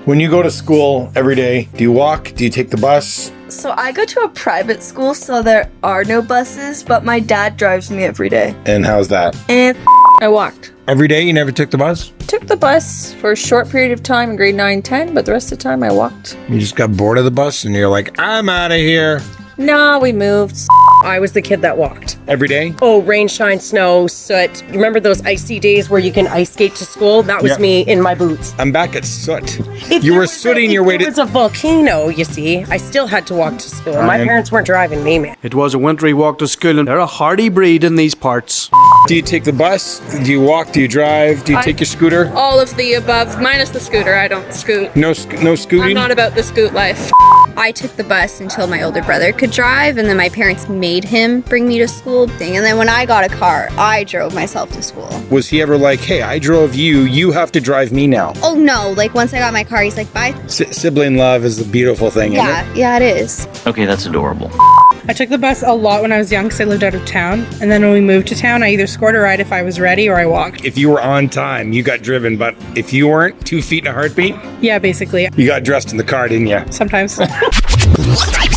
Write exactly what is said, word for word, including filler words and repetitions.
When you go to school every day, do you walk? Do you take the bus? So I go to a private school, so there are no buses, but my dad drives me every day. And how's that? And I walked. Every day you never took the bus? Took the bus for a short period of time in grade nine, ten, but the rest of the time I walked. You just got bored of the bus and you're like, I'm out of here. No, we moved. I was the kid that walked. Every day? Oh, rain, shine, snow, soot. You remember those icy days where you can ice skate to school? That was Yeah. me in my boots. I'm back at soot. If You there were was sooting a, your if way there to... was a volcano, you see. I still had to walk to school. My Ryan? parents weren't driving me, man. It was a wintry walk to school, and they're a hardy breed in these parts. Do you take the bus? Do you walk? Do you drive? Do you I- take your scooter? All of the above, minus the scooter. I don't scoot. No, sc- no I'm scooting? not about the scoot life. I took the bus until my older brother could drive, and then my parents made him bring me to school. And then when I got a car, I drove myself to school. Was he ever like, hey, I drove you, you have to drive me now? Oh no, like once I got my car, he's like, bye. S- sibling love is the beautiful thing, isn't it? Yeah, yeah, it is. Okay, that's adorable. I took the bus a lot when I was young because I lived out of town. And then when we moved to town, I either scored a ride if I was ready or I walked. If you were on time, you got driven, but if you weren't, two feet in a heartbeat, Yeah, basically. you got dressed in the car, didn't you? Sometimes.